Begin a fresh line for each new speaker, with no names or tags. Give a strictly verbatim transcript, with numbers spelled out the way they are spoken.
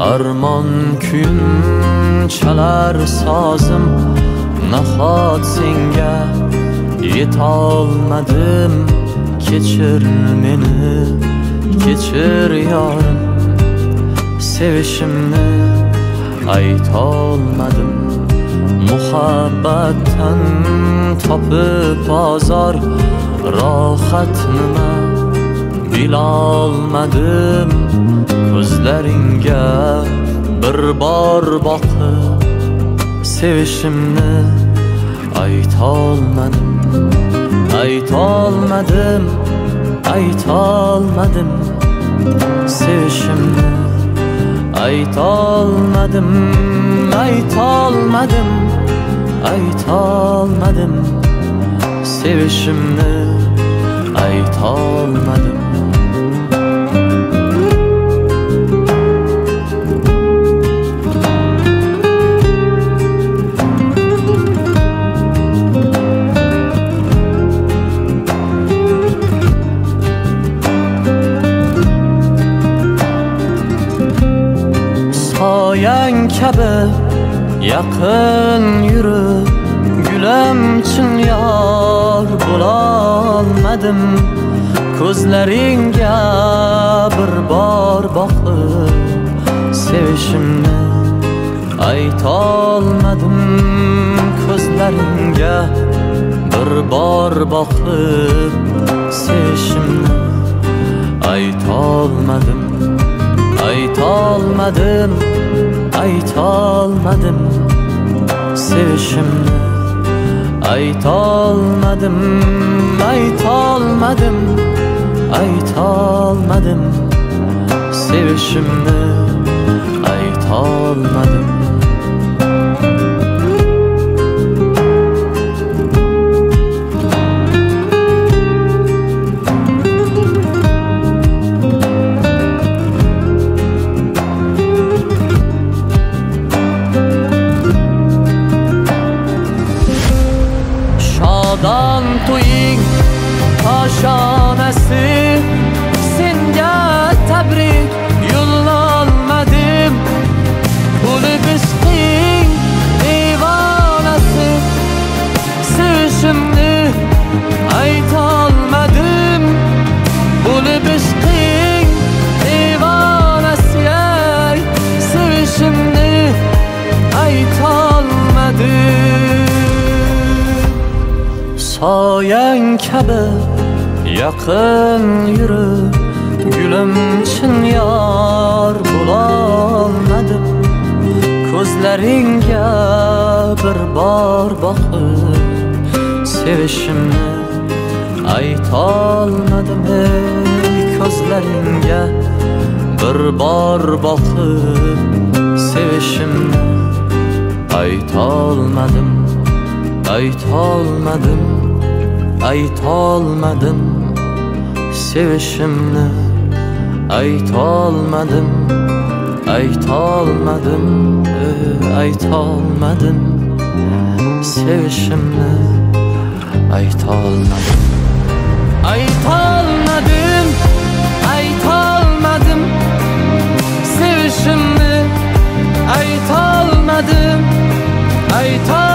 armon kuyim chalar sozim, nahot senga yetolmadim. Kechir meni, kechir yorim, sevishimni aytolmadim. Muhabbatdan topib ozor, rohat nima bilolmadim. Ko'zlaringga bir bor boqib, sevishimni aytolmadim. Aytolmadim, aytolmadim, sevishimni aytolmadim. Aytolmadim, aytolmadim, sevishimni aytolmadim. Soyang kabi yaqin yurib, gulim chin yor bo'lolmadim. Ko'zlaringga bir bor boqib, sevishimni aytolmadim. Ko'zlaringga bir bor boqib, sevishimni aytolmadim. Aytolmadim, aytolmadim, sevishimni aytolmadim. Aytolmadim, aytolmadim, sevishimni aytolmadim. Shodon to'ying oshonasi, senga tabrik yo'llolmadim. Bo'lib ishqing devonasi, sevishimni aytolmadim. Bo'lib ishqing devonasi, ay sevishimni aytolmadim. Soyang kabi yaqin yurib, gulim chin yor bo'lolmadim. Ko'zlaringga bir bor boqib, sevishimni aytolmadim. Ko'zlaringga bir bor boqib, sevishimni aytolmadim. Aytolmadim, aytolmadim, sevishimni aytolmadim. Aytolmadim, aytolmadim, sevishimni aytolmadim. Aytolmadim, aytolmadim, sevishimni aytolmadim. Aytolmadim.